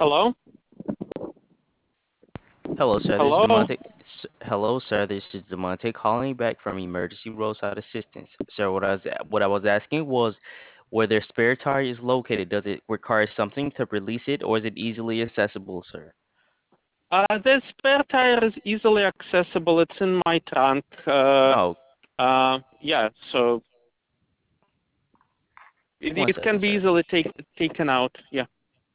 Hello? Hello, sir. This is Hello? Demonte. Hello, sir. This is Demonte calling back from Emergency Roadside Assistance. Sir, what I was asking was, where their spare tire is located, does it require something to release it, or is it easily accessible, sir? The spare tire is easily accessible. It's in my trunk. Oh, Yeah, so one it second, can be sir. easily taken out. Yeah,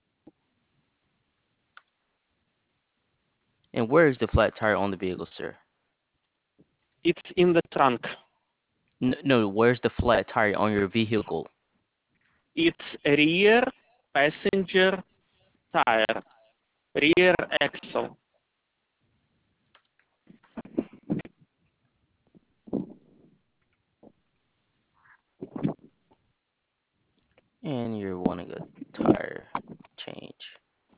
And where is the flat tire on the vehicle, sir? it's in the trunk. No, where's the flat tire on your vehicle? It's rear passenger tire, rear axle. And you're wanting a tire change.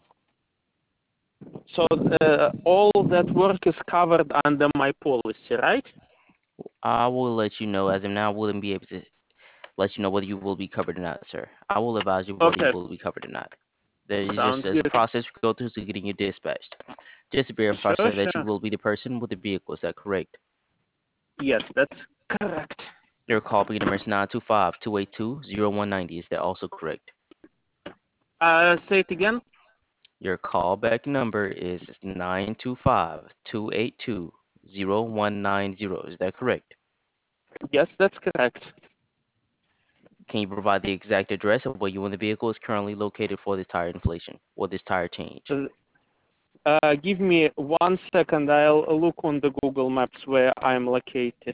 So all that work is covered under my policy, right? I will let you know. As of now, I wouldn't be able to let you know whether you will be covered or not, sir. I will advise you whether you Okay, will be covered or not. There is just sounds as a good. process we go through to getting you dispatched. Just to verify, Sure, sir, that you sure. will be the person with the vehicle. Is that correct? Yes, that's correct. Your call B number is 925-282-0190. Is that also correct? Say it again. Your callback number is 925-282-0190. Is that correct? Yes, that's correct. Can you provide the exact address of where you and the vehicle is currently located for this tire inflation or this tire change? Give me 1 second. I'll look on the Google Maps where I'm located.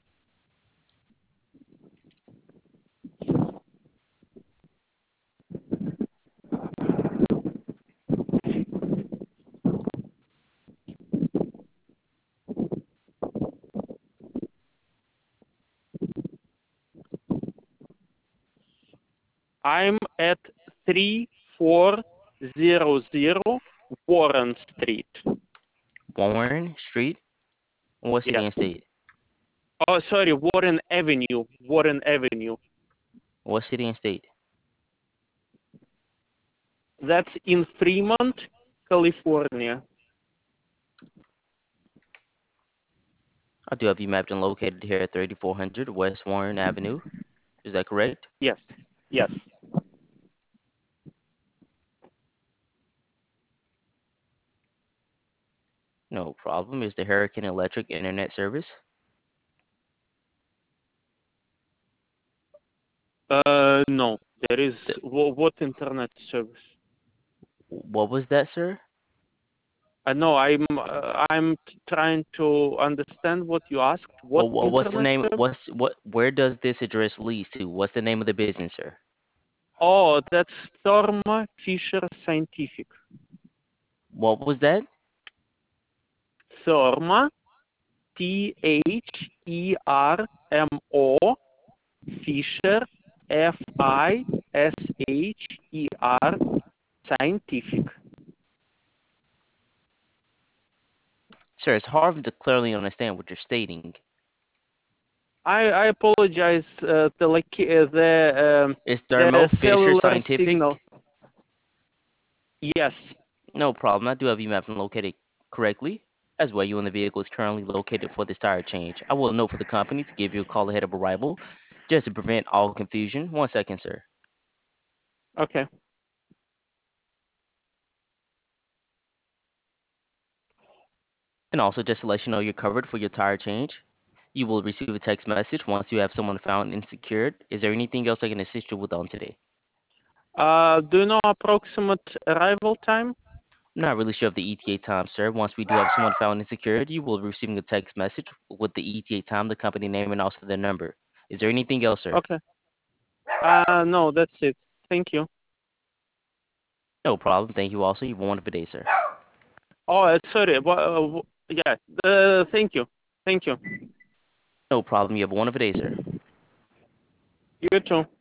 I'm at 3400 Warren Street. Warren Street? What city Yes. and state? Oh, sorry, Warren Avenue. Warren Avenue. What city and state? That's in Fremont, California. I do have you mapped and located here at 3400 West Warren Avenue. Is that correct? Yes. Yes. No problem. Is the Hurricane Electric internet service? No. There is The, what internet service? what was that, sir? No, I'm trying to understand what you asked. What What's the internet name? service? Where does this address lead to? What's the name of the business, sir? Oh, that's Thermo Fisher Scientific. What was that? Thermo, Thermo, Fisher, Fisher, Scientific. Sir, it's hard to clearly understand what you're stating. I apologize. Is The Thermo Fisher cellular signal. Scientific? Yes. No problem. I do have you mapped and located correctly, as well you and the vehicle is currently located for this tire change. I will note for the company to give you a call ahead of arrival, just to prevent all confusion. 1 second, sir. Okay. And also, just to let you know, you're covered for your tire change. You will receive a text message once you have someone found and secured. Is there anything else I can assist you with on today? Do you know approximate arrival time? I'm not really sure of the ETA time, sir. Once we do have someone found and secured, you will be receiving a text message with the ETA time, the company name, and also their number. Is there anything else, sir? Okay. No, that's it. Thank you. No problem. Thank you also. You have a wonderful day, sir. Oh, sorry. Yeah. Thank you. Thank you. No problem. You have a wonderful day, sir. You too.